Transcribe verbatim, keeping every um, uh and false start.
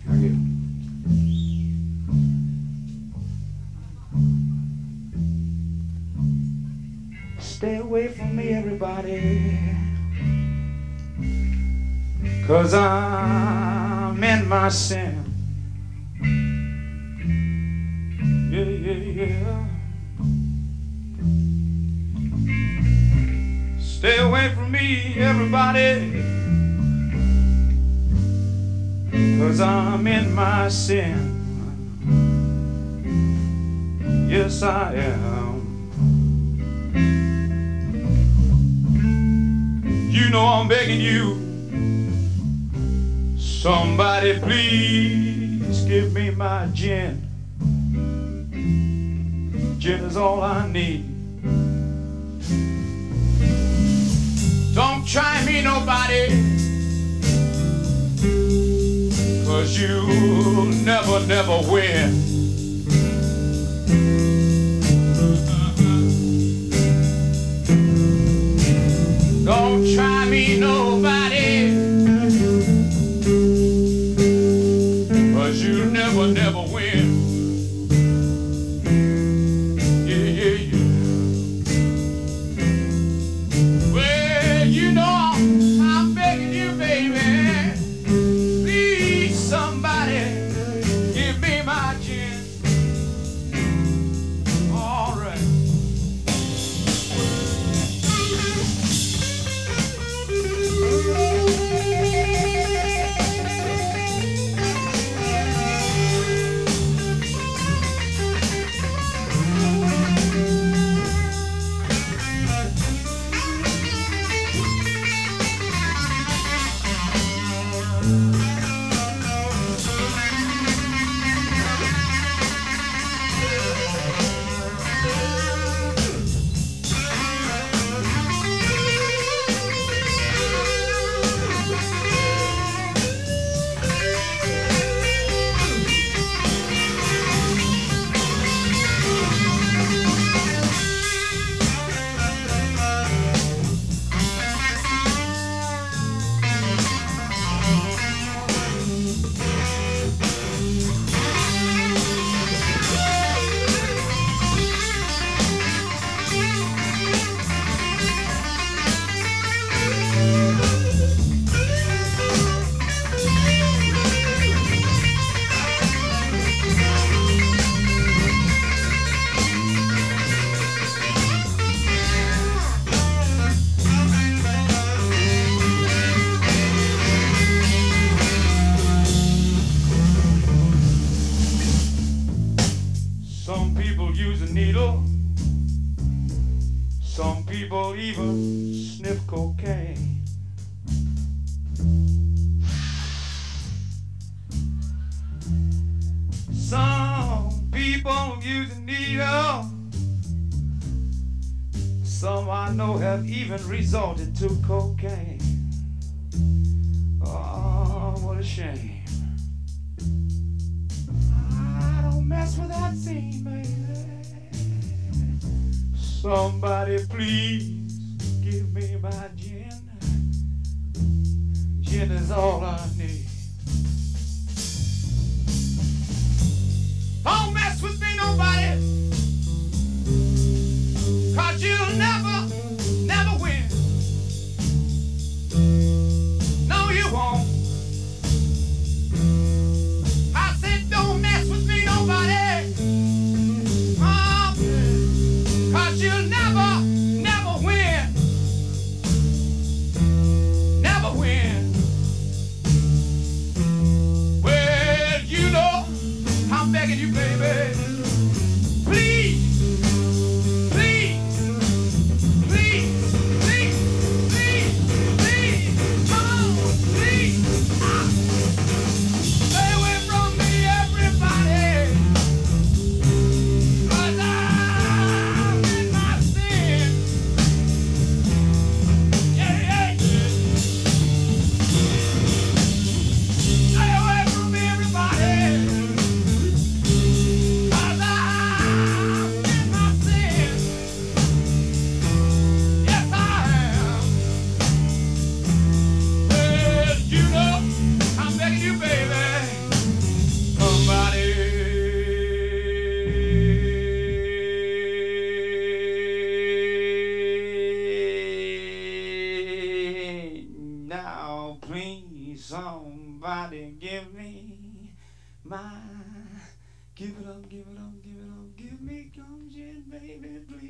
How you? Stay away from me, everybody, 'cause I'm in my sin. Yeah, yeah, yeah. Stay away from me, everybody, 'cause I'm in my sin. Yes, I am. You know I'm begging you, somebody please give me my gin. Gin is all I need. Don't try me, nobody, 'cause you'll never, never win. Don't try me, nobody, 'cause you'll never, never win. Yeah, yeah, yeah. Well, you know I'm begging you, baby, please somebody give me my gin. All right. Some people use a needle, some people even sniff cocaine. Some people use a needle, some I know have even resorted to cocaine. Oh, what a shame. I don't mess with that scene, baby. Somebody please give me my gin. Gin is all I need. Don't mess with me, nobody, 'cause you'll never, never win. No, you won't. I said don't mess with me, nobody, oh, 'cause you'll never, never win. Never win. somebody give me my, give it up, give it up, give it up, give me come shit, baby, please.